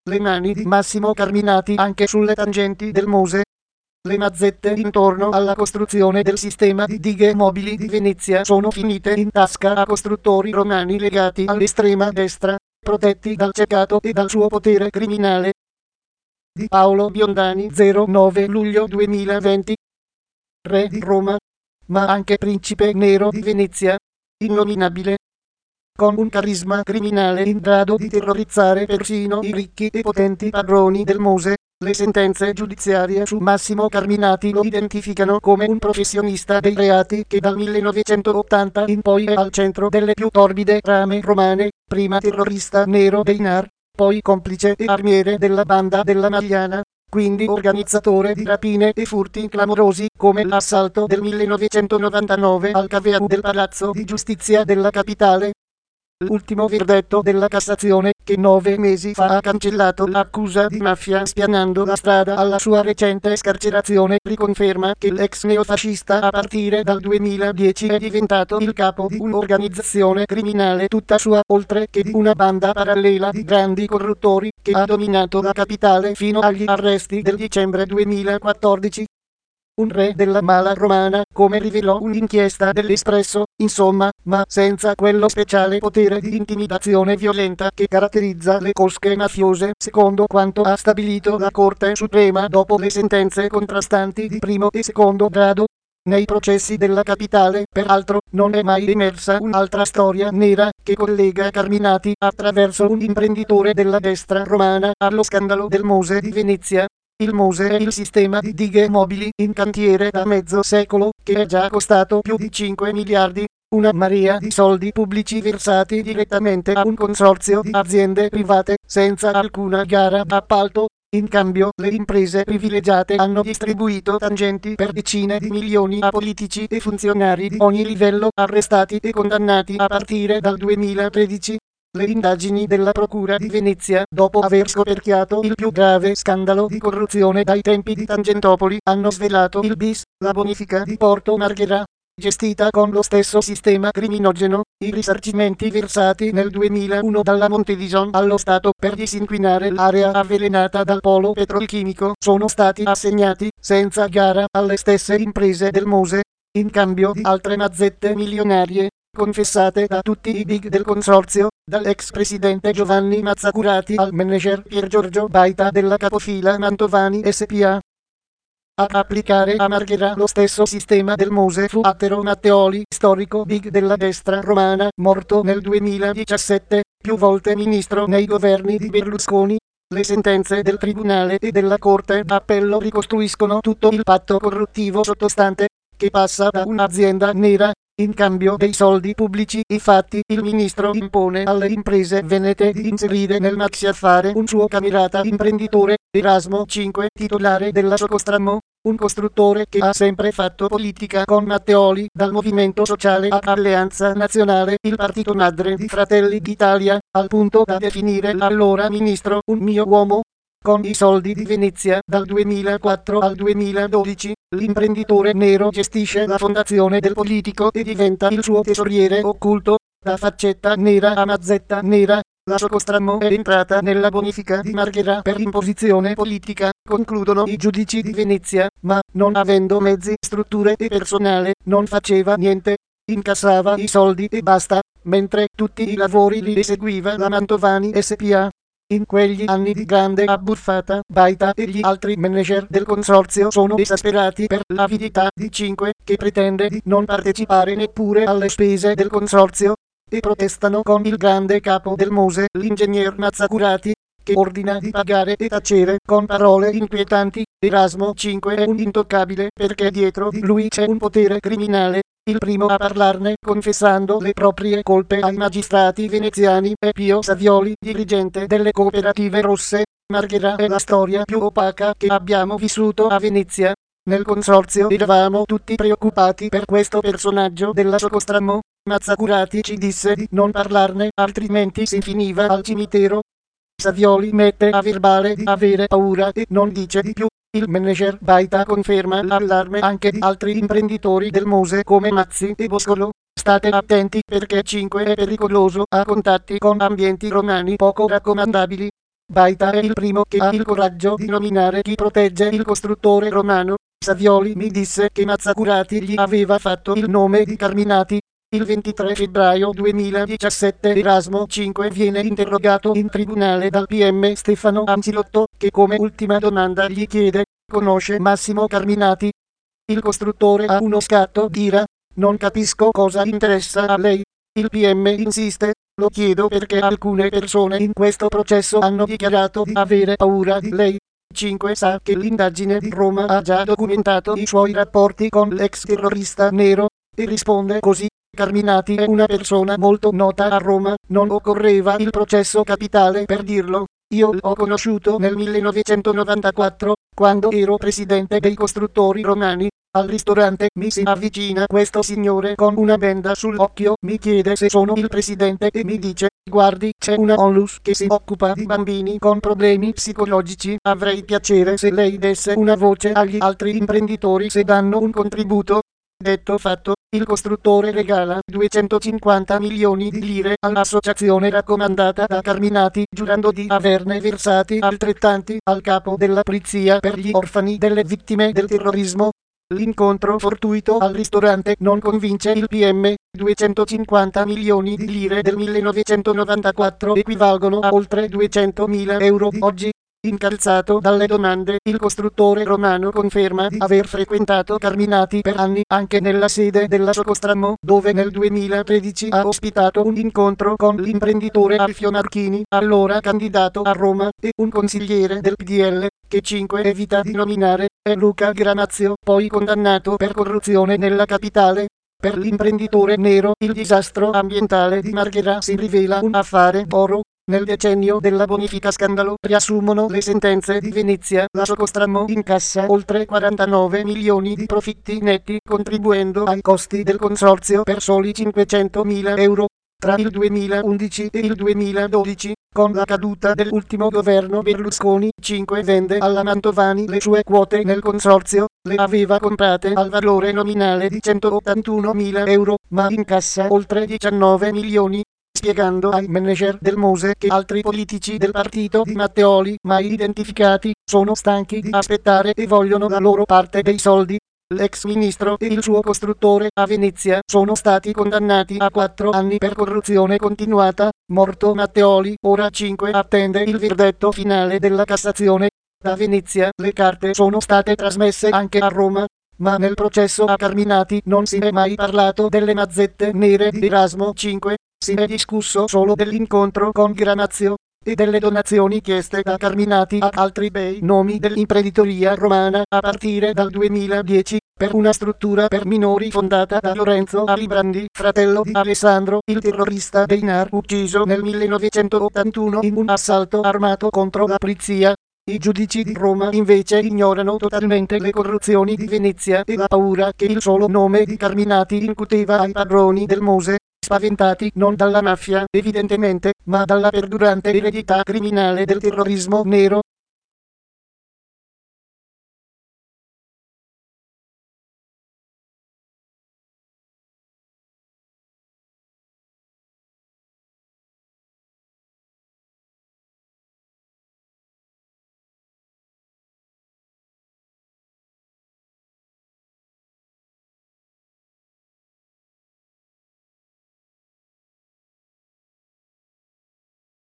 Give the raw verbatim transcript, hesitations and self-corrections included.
le mani di Massimo Carminati anche sulle tangenti del Mose. Le mazzette intorno alla costruzione del sistema di dighe mobili di Venezia sono finite in tasca a costruttori romani legati all'estrema destra, protetti dal ceccato e dal suo potere criminale. Di Paolo Biondani, zero nove luglio duemilaventi. Re di Roma, ma anche principe nero di Venezia, innominabile, con un carisma criminale in grado di terrorizzare persino i ricchi e potenti padroni del Mose. Le sentenze giudiziarie su Massimo Carminati lo identificano come un professionista dei reati che dal millenovecentottanta in poi è al centro delle più torbide trame romane, prima terrorista nero dei N A R, poi complice e armiere della banda della Magliana, quindi organizzatore di rapine e furti clamorosi come l'assalto del millenovecentonovantanove al Cavea del Palazzo di Giustizia della capitale. L'ultimo verdetto della Cassazione, che nove mesi fa ha cancellato l'accusa di mafia spianando la strada alla sua recente scarcerazione, riconferma che l'ex neofascista a partire dal duemiladieci è diventato il capo di un'organizzazione criminale tutta sua, oltre che di una banda parallela di grandi corruttori che ha dominato la capitale fino agli arresti del dicembre duemilaquattordici. Un re della mala romana, come rivelò un'inchiesta dell'Espresso, insomma, ma senza quello speciale potere di intimidazione violenta che caratterizza le cosche mafiose, secondo quanto ha stabilito la Corte Suprema dopo le sentenze contrastanti di primo e secondo grado. Nei processi della capitale, peraltro, non è mai emersa un'altra storia nera che collega Carminati, attraverso un imprenditore della destra romana, allo scandalo del Mose di Venezia. Il Mose è il sistema di dighe mobili in cantiere da mezzo secolo, che è già costato più di cinque miliardi, una marea di soldi pubblici versati direttamente a un consorzio di aziende private, senza alcuna gara d'appalto. In cambio, le imprese privilegiate hanno distribuito tangenti per decine di milioni a politici e funzionari di ogni livello, arrestati e condannati a partire dal duemilatredici. Le indagini della Procura di Venezia, dopo aver scoperchiato il più grave scandalo di corruzione dai tempi di Tangentopoli, hanno svelato il bis, la bonifica di Porto Marghera, gestita con lo stesso sistema criminogeno, i risarcimenti versati nel duemilauno dalla Montedison allo Stato per disinquinare l'area avvelenata dal polo petrolchimico sono stati assegnati, senza gara, alle stesse imprese del Mose, in cambio di altre mazzette milionarie, confessate da tutti i big del consorzio, dall'ex presidente Giovanni Mazzacurati al manager Pier Giorgio Baita della capofila Mantovani S P A. A applicare a Marghera lo stesso sistema del Mose fu Attero Matteoli, storico big della destra romana, morto nel duemiladiciassette, più volte ministro nei governi di Berlusconi. Le sentenze del Tribunale e della Corte d'Appello ricostruiscono tutto il patto corruttivo sottostante, che passa da un'azienda nera. In cambio dei soldi pubblici, infatti, il ministro impone alle imprese venete di inserire nel maxiaffare un suo camerata imprenditore, Erasmo cinque, titolare della Socostrammo, un costruttore che ha sempre fatto politica con Matteoli, dal Movimento Sociale a Alleanza Nazionale, il partito madre di Fratelli d'Italia, al punto da definire l'allora ministro un mio uomo. Con i soldi di Venezia, dal duemilaquattro al duemiladodici, l'imprenditore nero gestisce la fondazione del politico e diventa il suo tesoriere occulto. Da faccetta nera a mazzetta nera, la Socostrammo è entrata nella bonifica di Marghera per imposizione politica, concludono i giudici di Venezia, ma, non avendo mezzi, strutture e personale, non faceva niente. Incassava i soldi e basta, mentre tutti i lavori li eseguiva la Mantovani S P A. In quegli anni di grande abbuffata, Baita e gli altri manager del consorzio sono esasperati per l'avidità di cinque, che pretende di non partecipare neppure alle spese del consorzio, e protestano con il grande capo del Mose, l'ingegner Mazzacurati, che ordina di pagare e tacere con parole inquietanti. Erasmo cinque è un intoccabile perché dietro di lui c'è un potere criminale. Il primo a parlarne, confessando le proprie colpe ai magistrati veneziani, è Pio Savioli, dirigente delle cooperative rosse. Marghera è la storia più opaca che abbiamo vissuto a Venezia. Nel consorzio eravamo tutti preoccupati per questo personaggio della Socostrammo. Mazzacurati ci disse di non parlarne, altrimenti si finiva al cimitero. Savioli mette a verbale di avere paura e non dice di più. Il manager Baita conferma l'allarme anche di altri imprenditori del Mose come Mazzi e Boscolo. State attenti perché cinque è pericoloso, ha contatti con ambienti romani poco raccomandabili. Baita è il primo che ha il coraggio di nominare chi protegge il costruttore romano. Savioli mi disse che Mazzacurati gli aveva fatto il nome di Carminati. Il ventitré febbraio duemiladiciassette Erasmo cinque viene interrogato in tribunale dal P M Stefano Ancilotto, che come ultima domanda gli chiede: conosce Massimo Carminati? Il costruttore ha uno scatto d'ira: non capisco cosa interessa a lei. Il P M insiste: lo chiedo perché alcune persone in questo processo hanno dichiarato di avere paura di lei. cinque sa che l'indagine di Roma ha già documentato i suoi rapporti con l'ex terrorista nero, e risponde così: Carminati è una persona molto nota a Roma, non occorreva il processo capitale per dirlo. Io l'ho conosciuto nel millenovecentonovantaquattro, quando ero presidente dei costruttori romani. Al ristorante mi si avvicina questo signore con una benda sull'occhio, mi chiede se sono il presidente e mi dice: guardi, c'è una onlus che si occupa di bambini con problemi psicologici, avrei piacere se lei desse una voce agli altri imprenditori se danno un contributo. Detto fatto, il costruttore regala duecentocinquanta milioni di lire all'associazione raccomandata da Carminati, giurando di averne versati altrettanti al capo della polizia per gli orfani delle vittime del terrorismo. L'incontro fortuito al ristorante non convince il P M. duecentocinquanta milioni di lire del millenovecentonovantaquattro equivalgono a oltre duecentomila euro di oggi. Incalzato dalle domande, il costruttore romano conferma di aver frequentato Carminati per anni anche nella sede della Socostrammo, dove nel duemilatredici ha ospitato un incontro con l'imprenditore Alfio Marchini, allora candidato a Roma, e un consigliere del P D L, che cinque evita di nominare, è Luca Gramazio, poi condannato per corruzione nella capitale. Per l'imprenditore nero, il disastro ambientale di Marghera si rivela un affare d'oro. Nel decennio della bonifica scandalo, riassumono le sentenze di Venezia, la Socostrammo incassa oltre quarantanove milioni di profitti netti, contribuendo ai costi del consorzio per soli cinquecentomila euro. Tra il duemilaundici e il duemiladodici, con la caduta dell'ultimo governo Berlusconi, cinque vende alla Mantovani le sue quote nel consorzio, le aveva comprate al valore nominale di centottantunomila euro, ma incassa oltre diciannove milioni. Spiegando ai manager del Mose che altri politici del partito di Matteoli, mai identificati, sono stanchi di aspettare e vogliono la loro parte dei soldi. L'ex ministro e il suo costruttore a Venezia sono stati condannati a quattro anni per corruzione continuata. Morto Matteoli, ora cinque attende il verdetto finale della Cassazione. Da Venezia le carte sono state trasmesse anche a Roma, ma nel processo a Carminati non si è mai parlato delle mazzette nere di Erasmo cinque. Si è discusso solo dell'incontro con Gramazio e delle donazioni chieste da Carminati a altri bei nomi dell'imprenditoria romana a partire dal duemiladieci, per una struttura per minori fondata da Lorenzo Alibrandi, fratello di Alessandro, il terrorista dei N A R ucciso nel millenovecentottantuno in un assalto armato contro la polizia. I giudici di Roma invece ignorano totalmente le corruzioni di Venezia e la paura che il solo nome di Carminati incuteva ai padroni del Mose, spaventati non dalla mafia evidentemente, ma dalla perdurante eredità criminale del terrorismo nero.